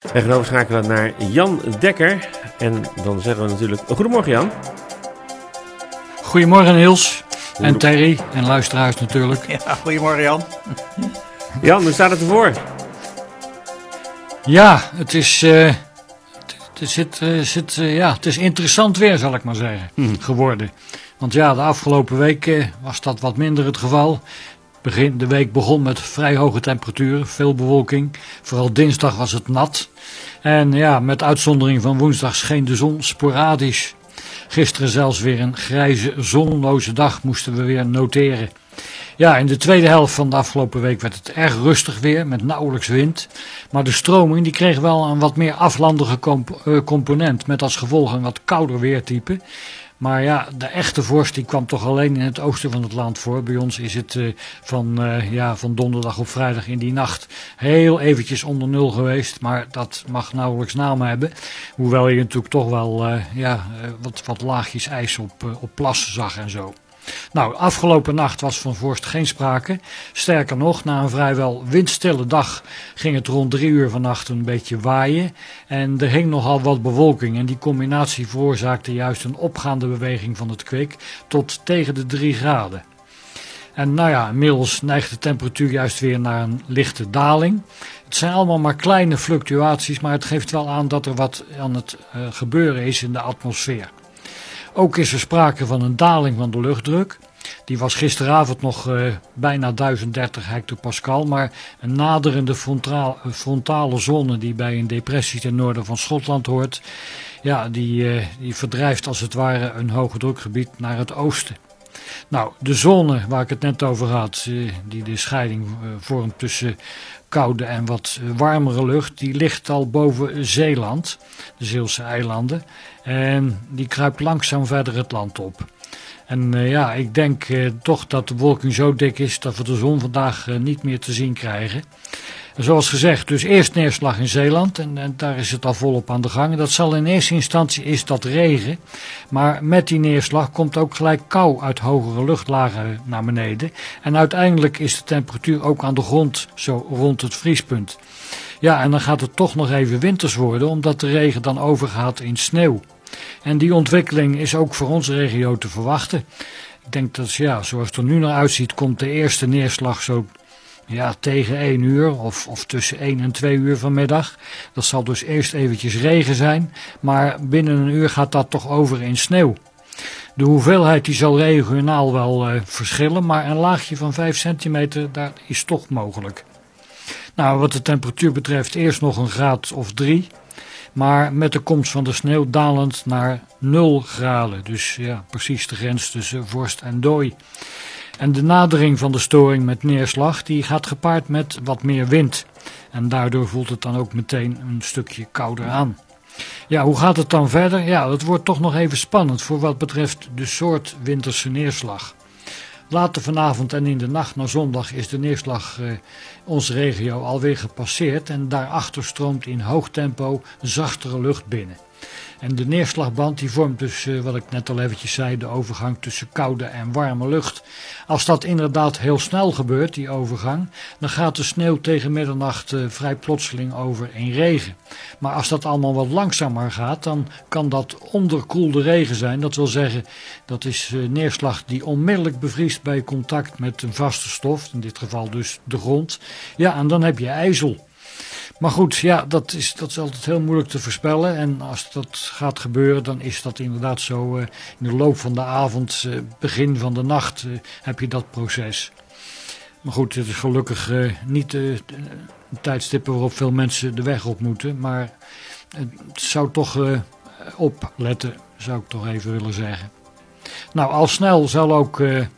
We gaan overschakelen naar Jan Dekker. En dan zeggen we natuurlijk goedemorgen Jan. Goedemorgen Niels en Terry en luisteraars natuurlijk. Ja, goedemorgen Jan. Jan, hoe staat het ervoor? Ja, het is interessant weer, zal ik maar zeggen, geworden. Want ja, de afgelopen week was dat wat minder het geval. De week begon met vrij hoge temperaturen, veel bewolking. Vooral dinsdag was het nat. En ja, met uitzondering van woensdag scheen de zon sporadisch. Gisteren zelfs weer een grijze, zonloze dag moesten we weer noteren. Ja, in de tweede helft van de afgelopen week werd het erg rustig weer, met nauwelijks wind. Maar de stroming die kreeg wel een wat meer aflandige component, met als gevolg een wat kouder weertype. Maar ja, de echte vorst die kwam toch alleen in het oosten van het land voor. Bij ons is het van donderdag op vrijdag in die nacht heel eventjes onder nul geweest. Maar dat mag nauwelijks naam hebben. Hoewel je natuurlijk toch wel wat laagjes ijs op plassen zag en zo. Nou, afgelopen nacht was van vorst geen sprake. Sterker nog, na een vrijwel windstille dag ging het rond 3 uur vannacht een beetje waaien. En er hing nogal wat bewolking. En die combinatie veroorzaakte juist een opgaande beweging van het kwik tot tegen de 3 graden. En nou ja, inmiddels neigt de temperatuur juist weer naar een lichte daling. Het zijn allemaal maar kleine fluctuaties, maar het geeft wel aan dat er wat aan het gebeuren is in de atmosfeer. Ook is er sprake van een daling van de luchtdruk. Die was gisteravond nog bijna 1030 hectopascal, maar een naderende frontale zone die bij een depressie ten noorden van Schotland hoort, ja, die verdrijft als het ware een hoge drukgebied naar het oosten. Nou, de zone waar ik het net over had, die de scheiding vormt tussen koude en wat warmere lucht, die ligt al boven Zeeland, de Zeelse eilanden, en die kruipt langzaam verder het land op. En ik denk toch dat de wolking zo dik is dat we de zon vandaag niet meer te zien krijgen. En zoals gezegd, dus eerst neerslag in Zeeland en daar is het al volop aan de gang. Dat zal in eerste instantie is dat regen, maar met die neerslag komt ook gelijk kou uit hogere luchtlagen naar beneden. En uiteindelijk is de temperatuur ook aan de grond zo rond het vriespunt. Ja, en dan gaat het toch nog even winters worden, omdat de regen dan overgaat in sneeuw. En die ontwikkeling is ook voor onze regio te verwachten. Ik denk dat, ja, zoals het er nu naar uitziet, komt de eerste neerslag zo tegen 1 uur of tussen 1 en 2 uur vanmiddag. Dat zal dus eerst eventjes regen zijn, maar binnen een uur gaat dat toch over in sneeuw. De hoeveelheid die zal regionaal wel verschillen, maar een laagje van 5 centimeter, dat is toch mogelijk. Nou, wat de temperatuur betreft eerst nog een graad of 3. Maar met de komst van de sneeuw dalend naar 0 graden. Dus ja, precies de grens tussen vorst en dooi. En de nadering van de storing met neerslag, die gaat gepaard met wat meer wind. En daardoor voelt het dan ook meteen een stukje kouder aan. Ja, hoe gaat het dan verder? Ja, dat wordt toch nog even spannend voor wat betreft de soort winterse neerslag. Later vanavond en in de nacht naar zondag is de neerslag onze regio alweer gepasseerd en daarachter stroomt in hoog tempo zachtere lucht binnen. En de neerslagband die vormt dus, wat ik net al eventjes zei, de overgang tussen koude en warme lucht. Als dat inderdaad heel snel gebeurt, die overgang, dan gaat de sneeuw tegen middernacht vrij plotseling over in regen. Maar als dat allemaal wat langzamer gaat, dan kan dat onderkoelde regen zijn. Dat wil zeggen, dat is neerslag die onmiddellijk bevriest bij contact met een vaste stof, in dit geval dus de grond. Ja, en dan heb je ijzel. Maar goed, ja, dat is altijd heel moeilijk te voorspellen. En als dat gaat gebeuren, dan is dat inderdaad zo in de loop van de avond, begin van de nacht, heb je dat proces. Maar goed, het is gelukkig niet een tijdstippen waarop veel mensen de weg op moeten. Maar het zou toch opletten, zou ik toch even willen zeggen. Nou, al snel zal ook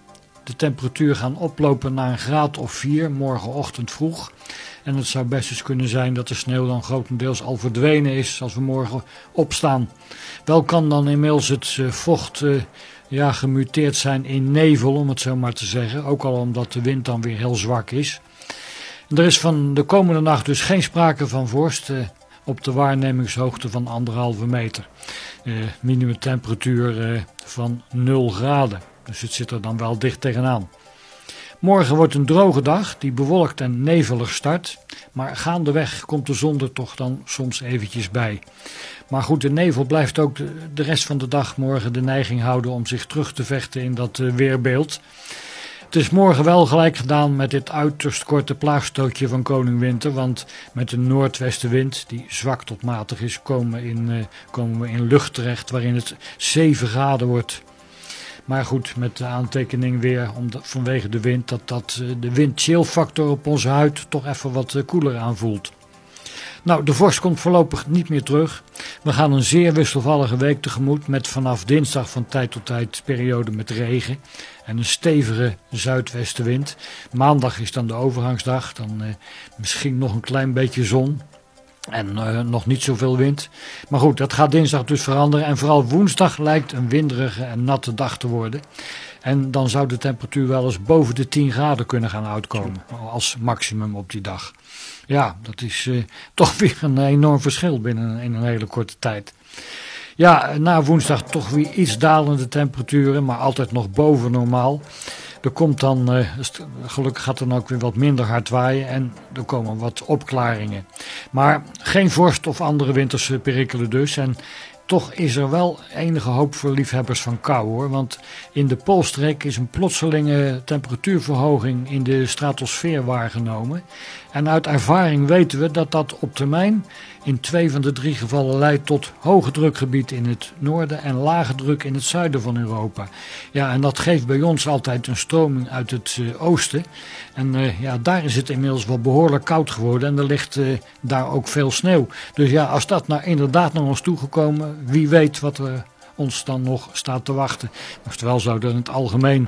de temperatuur gaan oplopen naar een graad of 4 morgenochtend vroeg. En het zou best eens kunnen zijn dat de sneeuw dan grotendeels al verdwenen is als we morgen opstaan. Wel kan dan inmiddels het vocht gemuteerd zijn in nevel, om het zo maar te zeggen. Ook al omdat de wind dan weer heel zwak is. En er is van de komende nacht dus geen sprake van vorst op de waarnemingshoogte van 1,5 meter. Minimumtemperatuur van 0 graden. Dus het zit er dan wel dicht tegenaan. Morgen wordt een droge dag die bewolkt en nevelig start. Maar gaandeweg komt de zon er toch dan soms eventjes bij. Maar goed, de nevel blijft ook de rest van de dag morgen de neiging houden om zich terug te vechten in dat weerbeeld. Het is morgen wel gelijk gedaan met dit uiterst korte plaagstootje van koning Winter. Want met de noordwestenwind, die zwak tot matig is, komen we in lucht terecht waarin het 7 graden wordt. Maar goed, met de aantekening weer vanwege de wind dat de wind-chill-factor op onze huid toch even wat koeler aanvoelt. Nou, de vorst komt voorlopig niet meer terug. We gaan een zeer wisselvallige week tegemoet met vanaf dinsdag van tijd tot tijd periode met regen en een stevige zuidwestenwind. Maandag is dan de overgangsdag, dan misschien nog een klein beetje zon en nog niet zoveel wind. Maar goed, dat gaat dinsdag dus veranderen en vooral woensdag lijkt een winderige en natte dag te worden. En dan zou de temperatuur wel eens boven de 10 graden kunnen gaan uitkomen als maximum op die dag. Ja, dat is toch weer een enorm verschil in een hele korte tijd. Ja, na woensdag toch weer iets dalende temperaturen, maar altijd nog boven normaal. Er komt dan, gelukkig gaat er dan ook weer wat minder hard waaien en er komen wat opklaringen. Maar geen vorst of andere winterse perikelen dus. En toch is er wel enige hoop voor liefhebbers van kou hoor. Want in de Poolstreek is een plotselinge temperatuurverhoging in de stratosfeer waargenomen. En uit ervaring weten we dat dat op termijn in 2 van de 3 gevallen leidt tot hoge drukgebied in het noorden en lage druk in het zuiden van Europa. Ja, en dat geeft bij ons altijd een stroming uit het oosten. En ja, daar is het inmiddels wel behoorlijk koud geworden en er ligt daar ook veel sneeuw. Dus ja, als dat nou inderdaad naar ons toegekomen, wie weet wat er ons dan nog staat te wachten. Oftewel zou er in het algemeen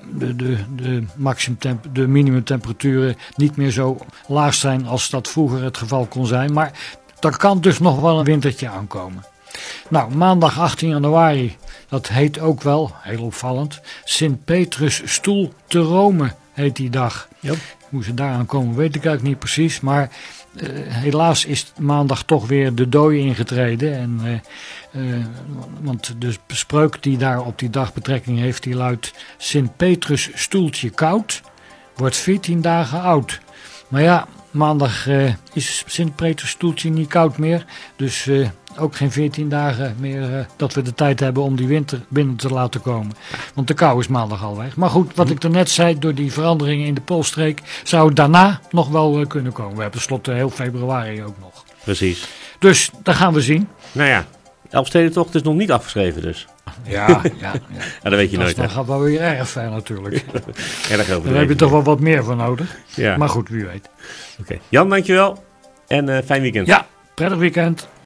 de minimumtemperaturen niet meer zo laag zijn als dat vroeger het geval kon zijn. Maar er kan dus nog wel een wintertje aankomen. Nou, maandag 18 januari, dat heet ook wel, heel opvallend, Sint-Petrus stoel te Rome heet die dag. Yep. Hoe ze daaraan komen weet ik eigenlijk niet precies, maar helaas is maandag toch weer de dooi ingetreden. En, want de spreuk die daar op die dag betrekking heeft, die luidt: Sint-Petrus stoeltje koud, wordt 14 dagen oud. Maar ja, maandag is Sint-Petrus stoeltje niet koud meer, dus ook geen 14 dagen meer dat we de tijd hebben om die winter binnen te laten komen. Want de kou is maandag al weg. Maar goed, wat ik daarnet zei, door die veranderingen in de Poolstreek zou het daarna nog wel kunnen komen. We hebben tenslotte heel februari ook nog. Precies. Dus, dat gaan we zien. Nou ja, Elfstedentocht is nog niet afgeschreven dus. Ja, dat weet je nooit. Dat gaat wel weer erg ver natuurlijk. Daar heb je toch wel wat meer voor nodig. Ja. Maar goed, wie weet. Oké. Jan, dankjewel. En fijn weekend. Ja, prettig weekend.